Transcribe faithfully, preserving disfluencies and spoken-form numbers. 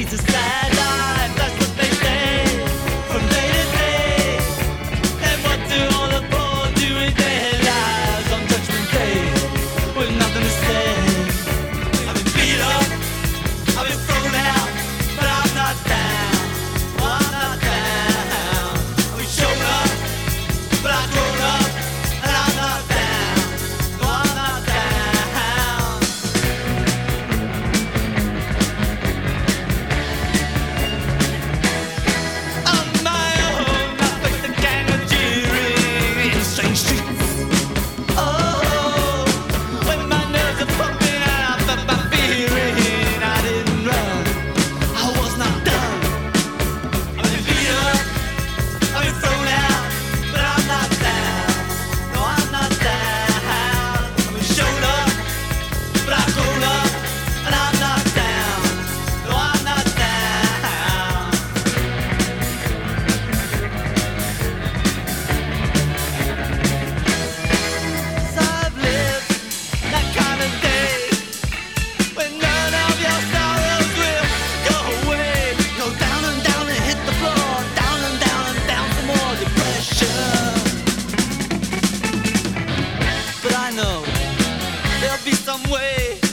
It's a sad life, that's what they say, from day to day. And what do all the poor do with their lives on Judgment Day, with nothing to say? I've been beat up, I've been thrown out, but I'm not down, oh, I'm not down. I've been shown up, but I've grown up, and I'm not down, no, I'm not down. On my own, I face the gang of jeering in strange streets. Oh, when my nerves are pumping and I felt my fearing, I didn't run, I was not done. I've been beat up, I've been thrown out, but I'm not down, no, I'm not down. I've been shown up, but I've grown up, and I'm not down, no, I'm not down. I've lived that kind of day when none of your sorrows will go away. Go down and down and hit the floor, down and down and down for more depression. But I know there'll be some way